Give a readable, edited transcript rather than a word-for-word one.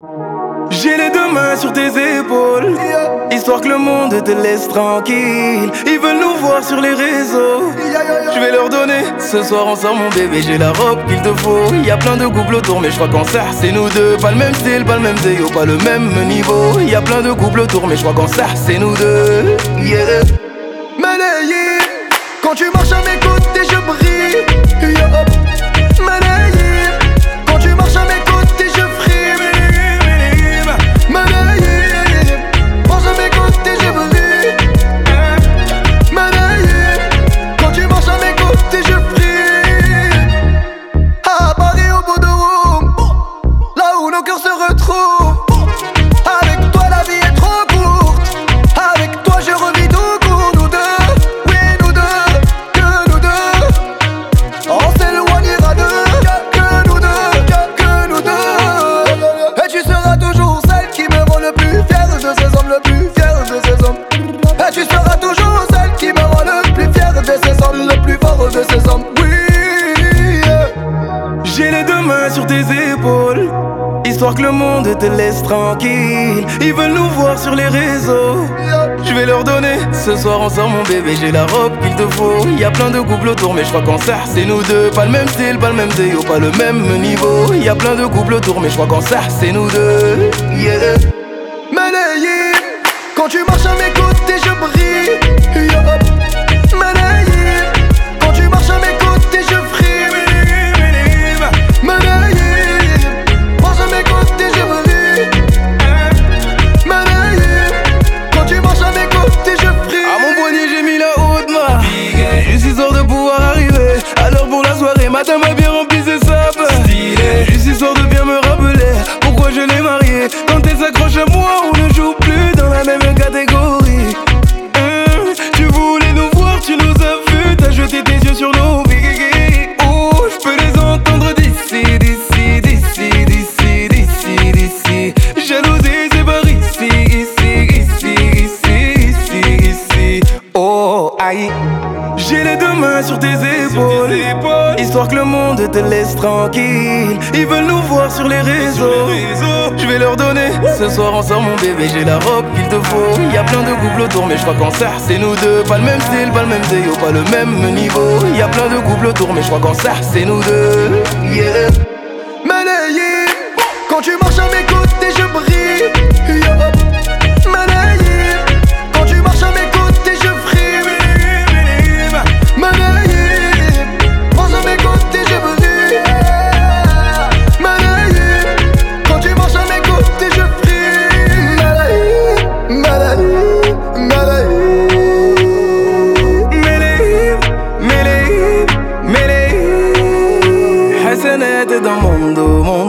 J'ai les deux mains sur tes épaules, histoire que le monde te laisse tranquille. Ils veulent nous voir sur les réseaux, je vais leur donner. Ce soir on sort mon bébé, j'ai la robe qu'il te faut. Y'a plein de couples autour mais je crois qu'en ça c'est nous deux. Pas le même style, pas le même déo, pas le même niveau. Y'a plein de couples autour mais je crois qu'en ça c'est nous deux. Yeah. Malayé, quand tu marches à mes côtés je brille. Yeah. Malayé, quand tu marches à mes côtés je frime. Malayé, marche à mes côtés je brille. Malayé, quand tu marches à mes côtés je frime. À Paris au bout de Rome, là où nos cœurs se retrouvent. Avec toi la vie est trop courte. Avec toi je revis tout court. Nous deux, oui nous deux, que nous deux. On s'éloignera d'eux, que nous deux, que nous deux. Et tu seras toujours celle qui me rend le plus fier de ces hommes, le plus fier de ces hommes. Et tu seras toujours celle qui me rend le plus fier de ces hommes, le plus fort de ces hommes. Oui. J'ai les deux mains sur tes épaules, histoire que le monde te laisse tranquille. Ils veulent nous voir sur les réseaux, je vais leur donner. Ce soir on sort mon bébé, j'ai la robe qu'il te faut. Y'a plein de couples autour mais je crois qu'en ça c'est nous deux. Pas le même style, pas le même déo, pas le même niveau. Y'a plein de couples autour mais je crois qu'en ça c'est nous deux. Yeah. Malayé, quand tu marches à mes côtés je brille. Yeah. Malayé, quand tu marches à mes côtés je frime. Malayé, marche à mes côtés je brille. Malayé, quand tu marches à mes côtés je frime. À mon poignet j'ai mis la haute main, juste histoire de pouvoir arriver. Alors pour la soirée, matin m'a bien rempli ses sapes. Juste histoire de bien me rappeler pourquoi je l'ai mariée. Quand elle s'accroche à moi, on ne joue plus dans la même catégorie. Tu voulais nous voir, tu nous as vus, t'as jeté tes yeux sur nos vies. Oh, je peux les entendre d'ici, d'ici, d'ici, d'ici, d'ici, d'ici. Jalousie, c'est par ici, ici, ici, ici, ici, ici. Oh, aïe. J'ai les deux mains sur tes épaules, histoire que le monde te laisse tranquille. Ils veulent nous voir sur les réseaux, je vais leur donner. Ce soir on sort mon bébé, j'ai la robe qu'il te faut. Y'a plein de couples autour mais je crois qu'en ça c'est nous deux. Pas le même style, pas le même déo, pas le même niveau. Y'a plein de couples autour mais je crois qu'en ça c'est nous deux. Yeah. Malayé, quand tu marches à mes côtés je brille. Yeah. Malayé, quand tu marches à mes côtés je frime. Malayé, marche à mes côtés je brille. Malayé, quand tu marches à mes côtés je frime. Malayé, Malayé, Malayé. Mêlé, mêlé, mêlé. Hassanet dans mon dos,